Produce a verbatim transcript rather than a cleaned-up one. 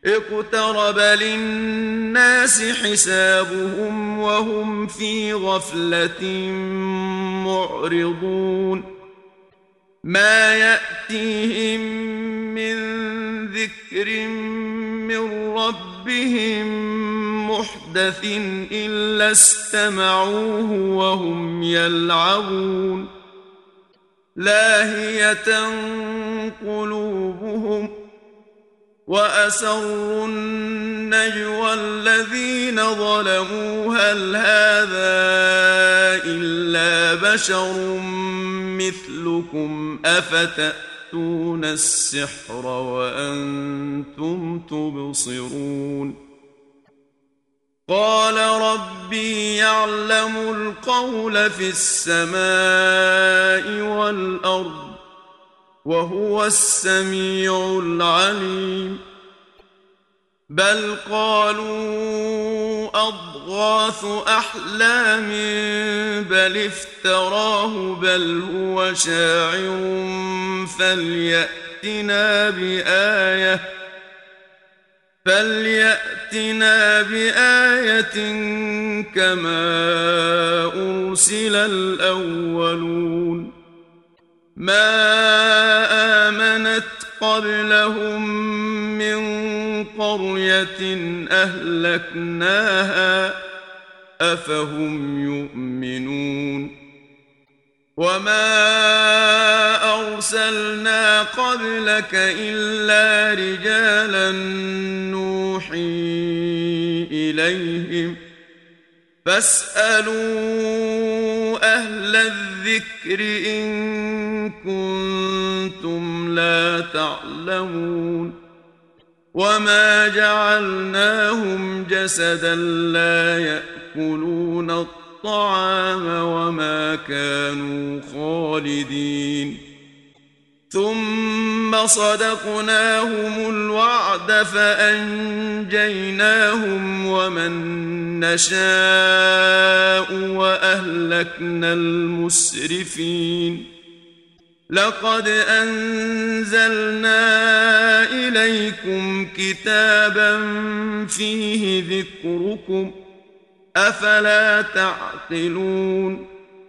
اقترب للناس حسابهم وهم في غفلة معرضون ما يأتيهم من ذكر من ربهم محدث إلا استمعوه وهم يلعبون لاهية قلوبهم وأسروا النجوى الذين ظلموا هل هذا إلا بشر مثلكم أفتأتون السحر وأنتم تبصرون قال ربي يعلم القول في السماء والأرض وهو السميع العليم بل قالوا أضغاث أحلام بل افتراه بل هو شاعر فليأتنا بآية فليأتنا بآية كما أرسل الأولون ما آمنت قبلهم من قرية أهلكناها أفهم يؤمنون وما أرسلنا قبلك إلا رجالا نوحي إليهم فاسألوا أهل الذكر إن كنتم لا تعلمون وما جعلناهم جسدا لا يأكلون الطعام وما كانوا خالدين ثم صدقناهم الوعد فأنجيناهم ومن نشاء وأهلكنا المسرفين لقد أنزلنا إليكم كتابا فيه ذكركم أفلا تعقلون